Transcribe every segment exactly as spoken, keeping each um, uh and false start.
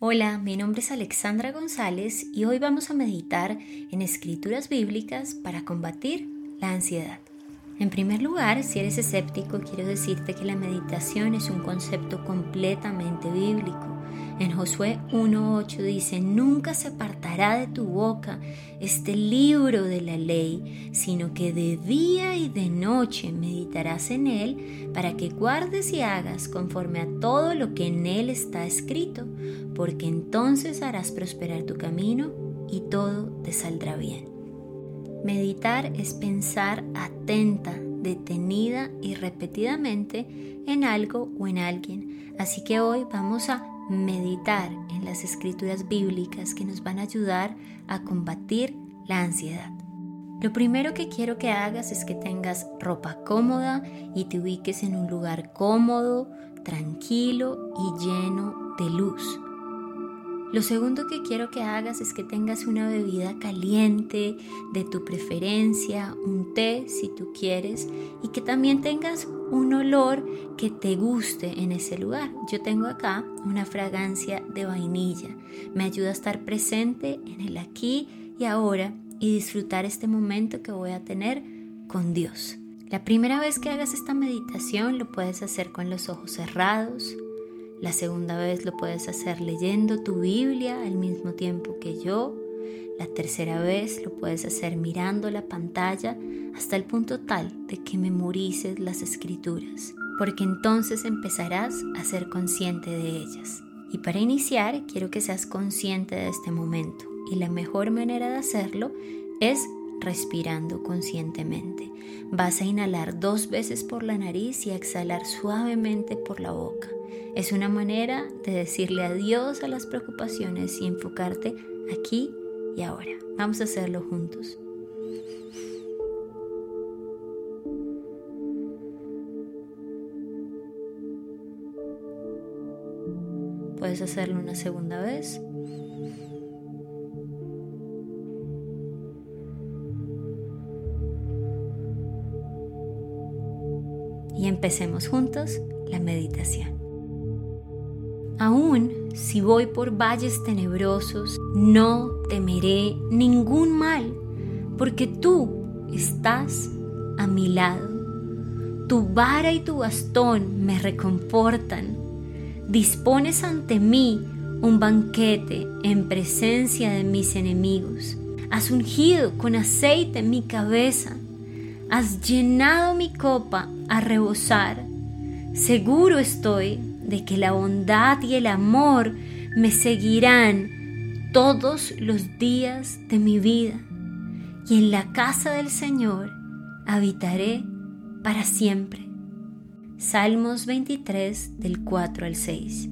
Hola, mi nombre es Alexandra González y hoy vamos a meditar en escrituras bíblicas para combatir la ansiedad. En primer lugar, si eres escéptico, quiero decirte que la meditación es un concepto completamente bíblico. En Josué uno ocho dice: nunca se apartará de tu boca este libro de la ley, sino que de día y de noche meditarás en él, para que guardes y hagas conforme a todo lo que en él está escrito, porque entonces harás prosperar tu camino y todo te saldrá bien. Meditar es pensar atenta, detenida y repetidamente en algo o en alguien. Así que hoy vamos a meditar en las escrituras bíblicas que nos van a ayudar a combatir la ansiedad. Lo primero que quiero que hagas es que tengas ropa cómoda y te ubiques en un lugar cómodo, tranquilo y lleno de luz. Lo segundo que quiero que hagas es que tengas una bebida caliente de tu preferencia, un té si tú quieres, y que también tengas un olor que te guste en ese lugar. Yo tengo acá una fragancia de vainilla. Me ayuda a estar presente en el aquí y ahora y disfrutar este momento que voy a tener con Dios. La primera vez que hagas esta meditación lo puedes hacer con los ojos cerrados. La segunda vez lo puedes hacer leyendo tu Biblia al mismo tiempo que yo. La tercera vez lo puedes hacer mirando la pantalla hasta el punto tal de que memorices las escrituras, porque entonces empezarás a ser consciente de ellas. Y para iniciar, quiero que seas consciente de este momento. Y la mejor manera de hacerlo es respirando conscientemente. Vas a inhalar dos veces por la nariz y a exhalar suavemente por la boca. Es una manera de decirle adiós a las preocupaciones y enfocarte aquí y ahora. Vamos a hacerlo juntos. Puedes hacerlo una segunda vez. Y empecemos juntos la meditación. Aún si voy por valles tenebrosos, no temeré ningún mal, porque tú estás a mi lado. Tu vara y tu bastón me reconfortan. Dispones ante mí un banquete en presencia de mis enemigos. Has ungido con aceite mi cabeza. Has llenado mi copa a rebosar. Seguro estoy de que la bondad y el amor me seguirán todos los días de mi vida, y en la casa del Señor habitaré para siempre. Salmos veintitrés, del cuatro al seis.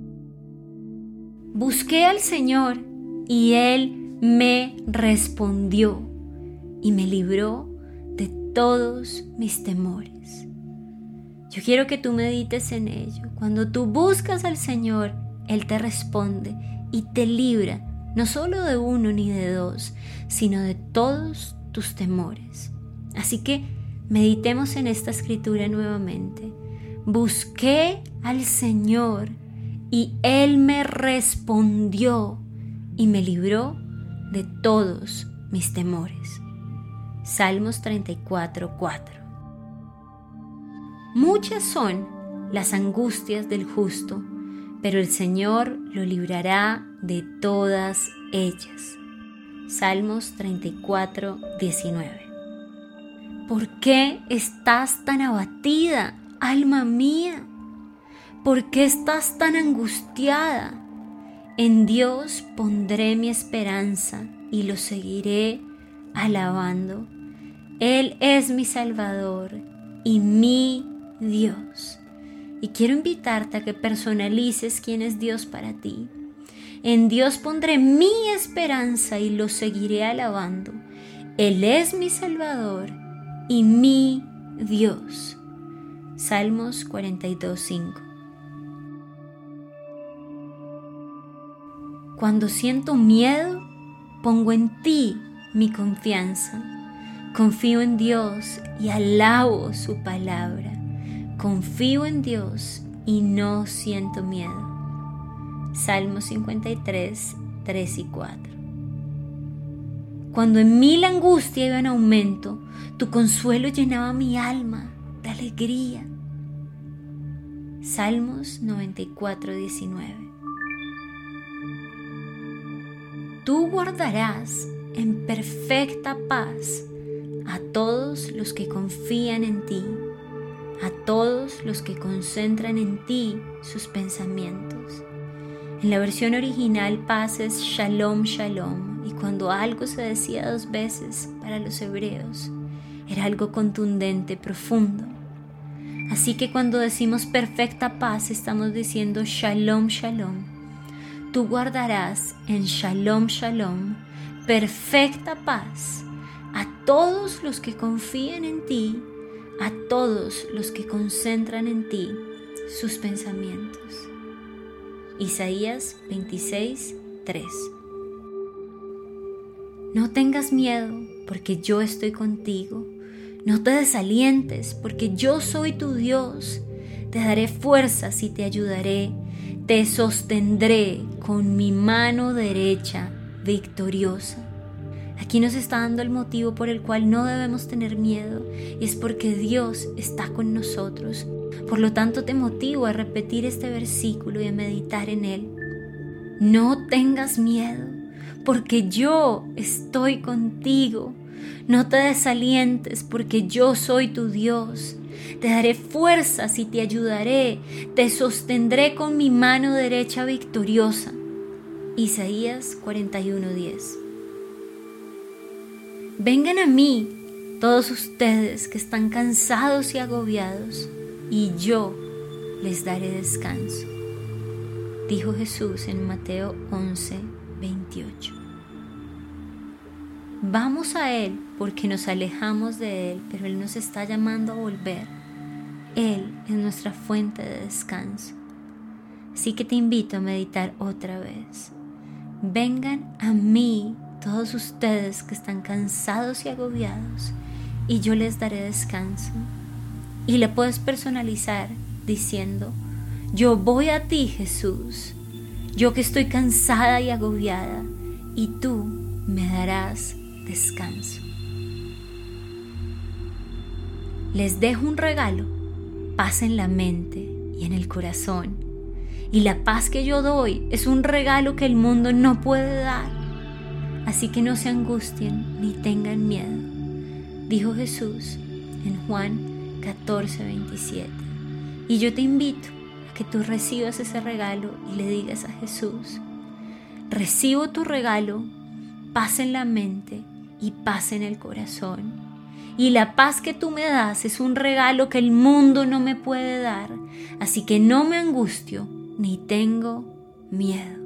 Busqué al Señor y Él me respondió y me libró de todos mis temores. Yo quiero que tú medites en ello. Cuando tú buscas al Señor, Él te responde y te libra, no solo de uno ni de dos, sino de todos tus temores. Así que meditemos en esta escritura nuevamente. Busqué al Señor y Él me respondió y me libró de todos mis temores. Salmos treinta y cuatro, cuatro. Muchas son las angustias del justo, pero el Señor lo librará de todas ellas. Salmos treinta y cuatro, diecinueve. ¿Por qué estás tan abatida, alma mía? ¿Por qué estás tan angustiada? En Dios pondré mi esperanza y lo seguiré alabando. Él es mi Salvador y mi Dios. Y quiero invitarte a que personalices quién es Dios para ti. En Dios pondré mi esperanza y lo seguiré alabando. Él es mi Salvador y mi Dios. Salmos cuarenta y dos, cinco. Cuando siento miedo, pongo en ti mi confianza. Confío en Dios y alabo su palabra. Confío en Dios y no siento miedo. Salmos cincuenta y tres, tres y cuatro. Cuando en mí la angustia iba en aumento, tu consuelo llenaba mi alma de alegría. Salmos noventa y cuatro, diecinueve. Tú guardarás en perfecta paz a todos los que confían en ti, a todos los que concentran en ti sus pensamientos. En la versión original, paz es Shalom, Shalom, y cuando algo se decía dos veces para los hebreos, era algo contundente, profundo. Así que cuando decimos perfecta paz, estamos diciendo Shalom, Shalom. Tú guardarás en Shalom, Shalom, perfecta paz a todos los que confían en ti, a todos los que concentran en ti sus pensamientos. Isaías veintiséis, tres. No tengas miedo, porque yo estoy contigo. No te desalientes, porque yo soy tu Dios. Te daré fuerzas y te ayudaré. Te sostendré con mi mano derecha victoriosa. Aquí nos está dando el motivo por el cual no debemos tener miedo, y es porque Dios está con nosotros. Por lo tanto, te motivo a repetir este versículo y a meditar en él. No tengas miedo, porque yo estoy contigo. No te desalientes, porque yo soy tu Dios. Te daré fuerzas y te ayudaré. Te sostendré con mi mano derecha victoriosa. Isaías cuarenta y uno, diez. Vengan a mí, todos ustedes que están cansados y agobiados, y yo les daré descanso. Dijo Jesús en Mateo once, veintiocho. Vamos a Él porque nos alejamos de Él, pero Él nos está llamando a volver. Él es nuestra fuente de descanso. Así que te invito a meditar otra vez. Vengan a mí todos ustedes que están cansados y agobiados, y yo les daré descanso. Y le puedes personalizar diciendo: yo voy a ti, Jesús, yo que estoy cansada y agobiada, y tú me darás descanso. Les dejo un regalo, paz en la mente y en el corazón. Y la paz que yo doy es un regalo que el mundo no puede dar. Así que no se angustien ni tengan miedo, dijo Jesús en Juan catorce, veintisiete. Y yo te invito a que tú recibas ese regalo y le digas a Jesús: recibo tu regalo, paz en la mente y paz en el corazón. Y la paz que tú me das es un regalo que el mundo no me puede dar. Así que no me angustio ni tengo miedo.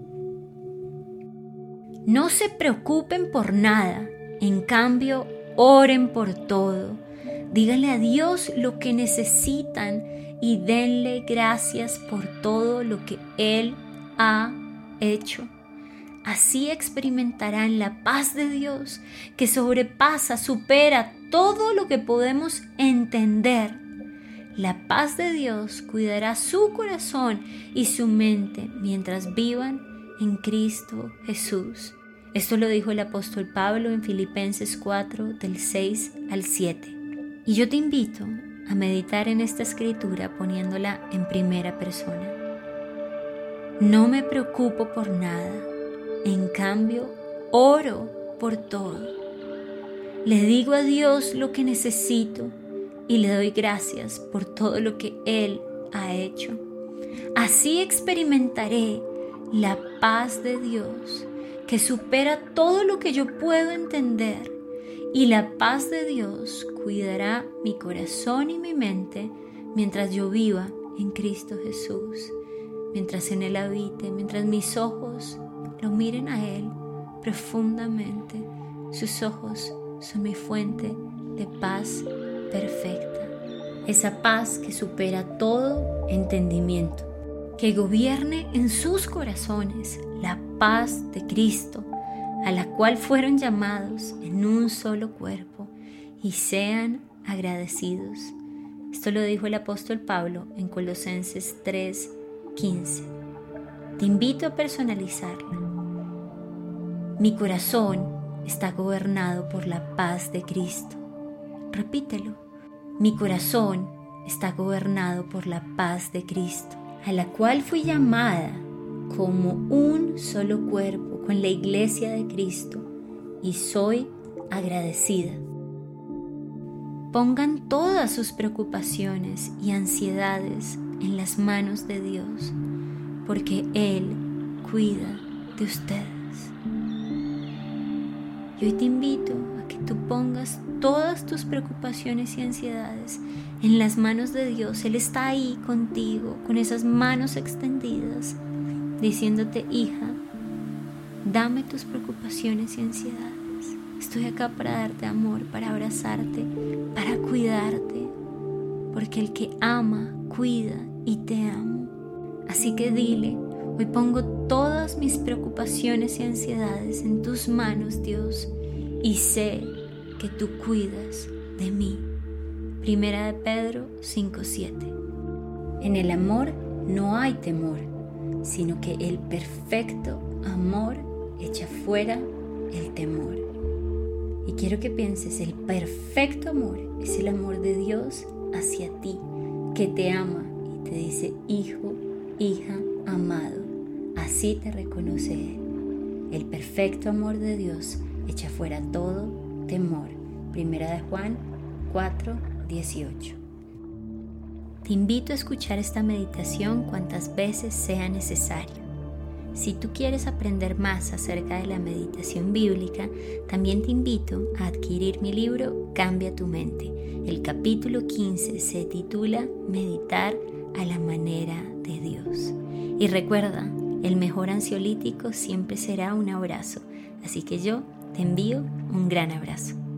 No se preocupen por nada, en cambio, oren por todo. Díganle a Dios lo que necesitan y denle gracias por todo lo que Él ha hecho. Así experimentarán la paz de Dios que sobrepasa, supera todo lo que podemos entender. La paz de Dios cuidará su corazón y su mente mientras vivan en Cristo Jesús. Esto lo dijo el apóstol Pablo en Filipenses cuatro, del seis al siete. Y yo te invito a meditar en esta escritura poniéndola en primera persona. No me preocupo por nada, en cambio, oro por todo. Le digo a Dios lo que necesito y le doy gracias por todo lo que Él ha hecho. Así experimentaré la paz de Dios que supera todo lo que yo puedo entender, y la paz de Dios cuidará mi corazón y mi mente mientras yo viva en Cristo Jesús, mientras en Él habite, mientras mis ojos lo miren a Él profundamente. Sus ojos son mi fuente de paz perfecta, esa paz que supera todo entendimiento. Que gobierne en sus corazones la paz de Cristo, a la cual fueron llamados en un solo cuerpo, y sean agradecidos. Esto lo dijo el apóstol Pablo en Colosenses tres, quince. Te invito a personalizarla. Mi corazón está gobernado por la paz de Cristo. Repítelo. Mi corazón está gobernado por la paz de Cristo, a la cual fui llamada como un solo cuerpo con la iglesia de Cristo, y soy agradecida. Pongan todas sus preocupaciones y ansiedades en las manos de Dios, porque Él cuida de ustedes. Y hoy te invito a que tú pongas todas tus preocupaciones y ansiedades en las manos de Dios. Él está ahí contigo, con esas manos extendidas, diciéndote: hija, dame tus preocupaciones y ansiedades. Estoy acá para darte amor, para abrazarte, para cuidarte, porque el que ama, cuida y te amo. Así que dile: hoy pongo todas mis preocupaciones y ansiedades en tus manos, Dios, y sé que tú cuidas de mí. Primera de Pedro cinco siete. En el amor no hay temor, sino que el perfecto amor echa fuera el temor. Y quiero que pienses, el perfecto amor es el amor de Dios hacia ti, que te ama y te dice: hijo, hija, amado. Así te reconoce Él. El perfecto amor de Dios echa fuera todo temor. Primera de Juan cuatro dieciocho. Te invito a escuchar esta meditación cuantas veces sea necesario. Si tú quieres aprender más acerca de la meditación bíblica, también te invito a adquirir mi libro Cambia tu mente. El capítulo quince se titula Meditar a la manera de Dios. Y recuerda, el mejor ansiolítico siempre será un abrazo. Así que yo te envío un gran abrazo.